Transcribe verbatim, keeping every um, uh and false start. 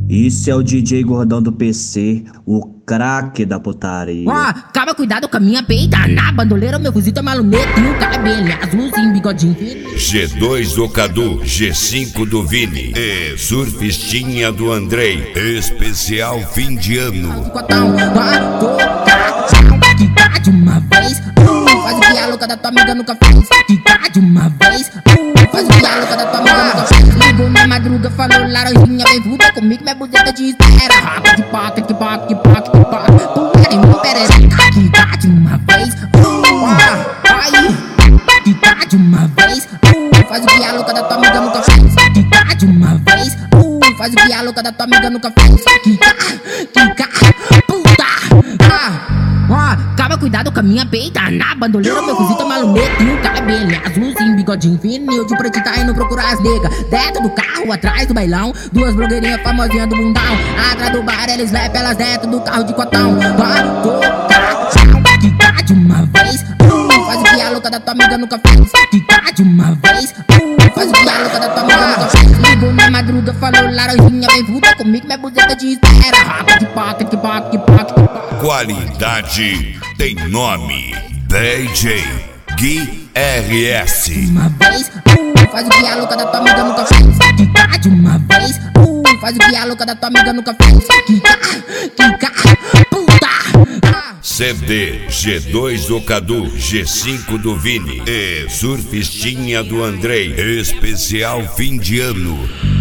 Isso é o D J Gordão do P C, o craque da putaria. Ó, calma, cuidado com a minha peita. Na bandoleira, meu fuzil tá malumento e o cabelo azulzinho, bigodinho. G dois do Cadu, G cinco do Vini e surfistinha do Andrei. Especial fim de ano. Cotão, ó, toca, quica de uma vez. Uh, faz o que a louca da tua amiga nunca fez. Quica de uma vez. Uh, faz o que a louca da tua amiga nunca fez. Ligou na madruga, falou laranjinha, vem vuda comigo, minha buzeta de espera. Rapa de paca, que paca, que paca, que paca. Pula em mão, perereca, quica de uma vez. Uh, vai, quica de uma vez. Uh, faz o que a louca da tua amiga nunca fez. Quica de uma vez. Uh, faz o que a louca da tua amiga nunca fez. Quica, quica, puta. Ah, ó, calma, cuidado com a minha peita. Na bandoleira, meu fuzil tá malumento e o cabelo azulzinho, bigodinho fininho. De preto tá indo procurar as negas. Dentro do carro, atrás do bailão, duas blogueirinhas famosinhas do mundão. Atrás do bar, eles levam elas dentro do carro de cotão. Ó, toca, quica de uma vez. Uh, faz o que a louca da tua amiga nunca fez. Quica de uma vez. Uh, faz o que a louca da tua amiga nunca fez. Ligou na madruga, falou laranjinha, vem vuda comigo, minha buzeta de espera. Rapa de paca, que paca, que paca, que paca. Qualidade tem nome. D J Gui R S. Uma vez, uh, faz o que a louca da tua amiga nunca fez. Quica de uma vez, uh, faz o que a louca da tua amiga nunca fez. Quica, quica, puta. Ah. C D G dois do Cadu, G cinco do Vini e surfistinha do Andrei. Especial fim de ano.